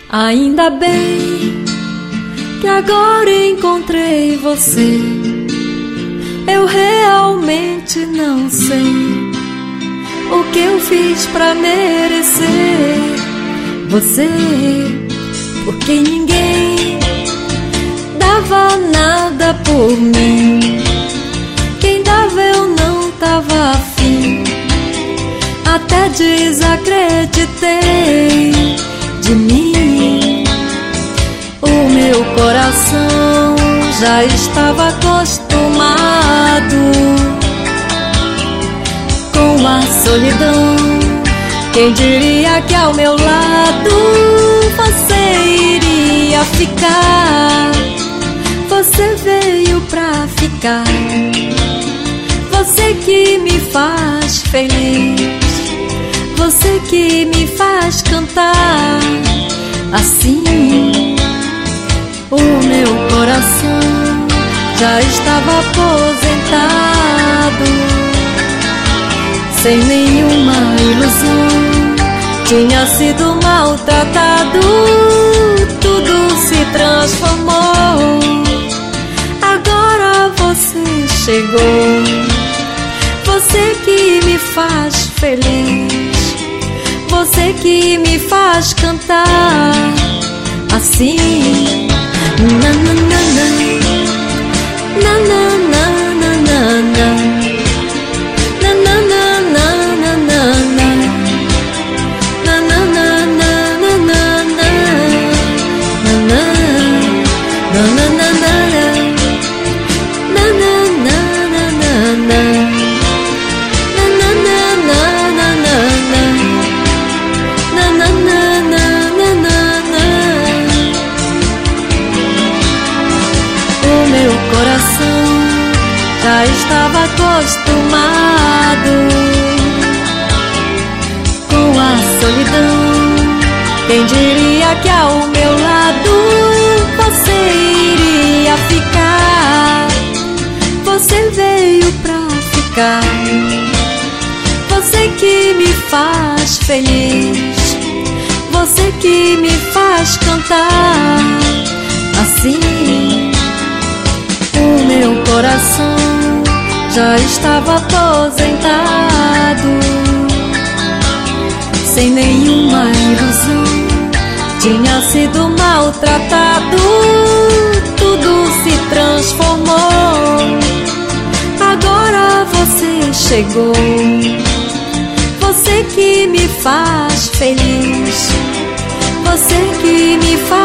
Ainda bem que agora encontrei você. Eu realmente não sei o que eu fiz pra merecer você, porque ninguém dava nada por mim. Quem dava eu não tava afim. Até desacreditei de mim. O meu coração já estava acostumado com a solidão. Quem diria que ao meu lado você iria ficar? Você veio pra ficar. Você que me faz feliz, você que me faz cantar assim. O meu coração já estava aposentado, sem nenhuma ilusão. Tinha sido maltratado, tudo se transformou. Agora você chegou, você que me faz feliz, você que me faz cantar assim. Na na na na, na na na na na, na na na na na na, na na na na na na, na na na na na na. Já estava acostumado com a solidão. Quem diria que ao meu lado você iria ficar? Você veio pra ficar. Você que me faz feliz, você que me faz cantar assim. O meu coração já estava aposentado, sem nenhuma ilusão. Tinha sido maltratado, tudo se transformou. Agora você chegou, você que me faz feliz, você que me faz